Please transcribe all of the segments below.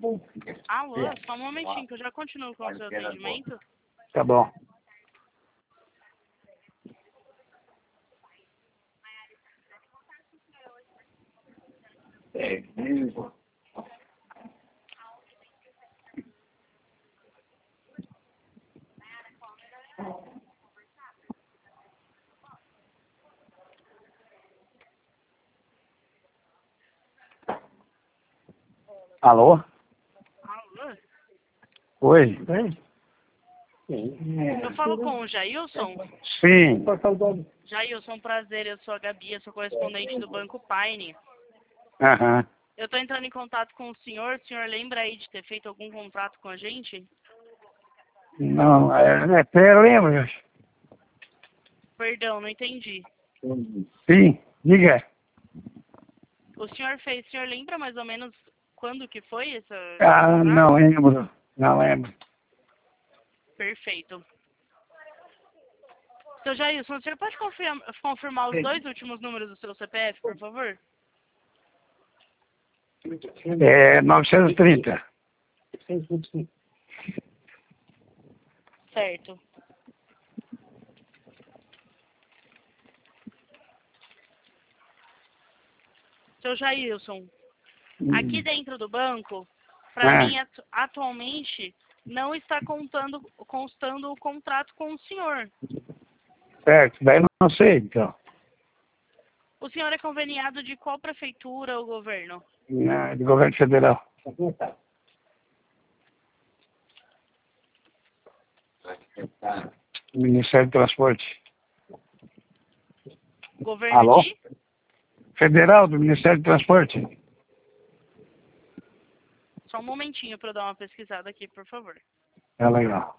Alô, só um momentinho que eu já continuo com o seu atendimento. Tá bom. Alô? Alô? Oi? Eu falo com o Jailson. Sim. Jailson, prazer, eu sou a Gabi, eu sou correspondente do Banco Pine. Aham. Eu tô entrando em contato com o senhor lembra aí de ter feito algum contrato com a gente? Não, até lembro. Perdão, não entendi. Sim, diga. O senhor lembra mais ou menos quando que foi esse Ah, contrato? não lembro. Não lembro. Perfeito. Seu Jailson, o senhor pode confirmar os 2 últimos números do seu CPF, por favor? 930. Certo. Seu Jailson, aqui dentro do banco, para mim, atualmente, não está constando o contrato com o senhor. Certo, daí não sei, então. O senhor é conveniado de qual prefeitura ou governo? Do governo federal. Ministério do Transporte. Governo Alô? de? Federal do Ministério do Transporte. Só um momentinho para eu dar uma pesquisada aqui, por favor. É legal.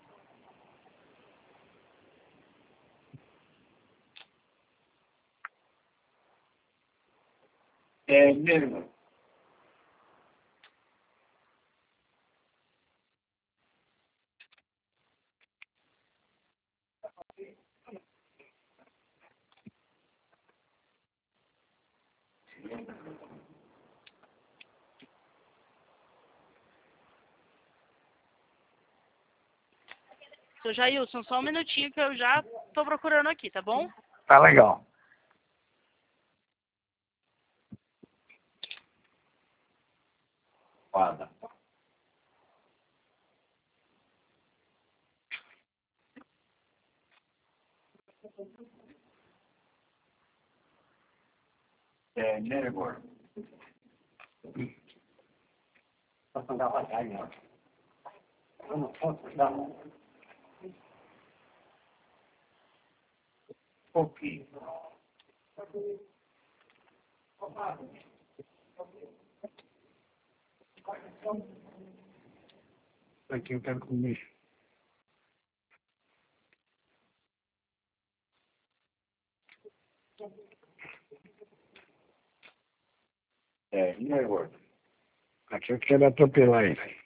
É mesmo. Seu Jailson, só um minutinho que eu já estou procurando aqui, tá bom? Tá legal. Guarda. É mesmo. Posso andar pra trás, não? Eu não posso dar um pouquinho. Aqui eu quero comer. É mesmo. Aqui eu quero atropelar ele.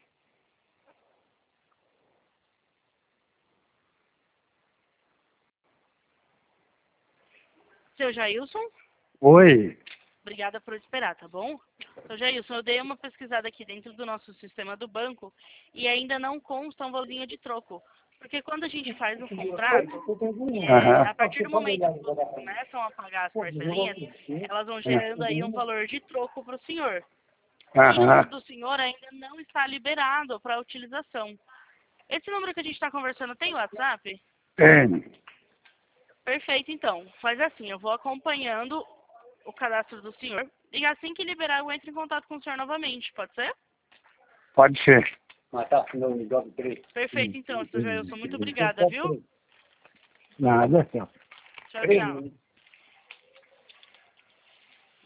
Seu Jailson, Oi. obrigada por esperar, tá bom? Seu Jailson, eu dei uma pesquisada aqui dentro do nosso sistema do banco e ainda não consta um valorzinho de troco. Porque quando a gente faz o contrato, a partir do momento que vocês começam a pagar as parcelinhas, elas vão gerando aí um valor de troco para o senhor. E o número do senhor ainda não está liberado para utilização. Esse número que a gente está conversando tem WhatsApp? Tem. Perfeito, então. Faz assim, eu vou acompanhando o cadastro do senhor e assim que liberar eu entro em contato com o senhor novamente, pode ser? Pode ser. Perfeito, então, Sr. Jailson. Muito obrigada, viu? Nada, então. Tchau, tchau.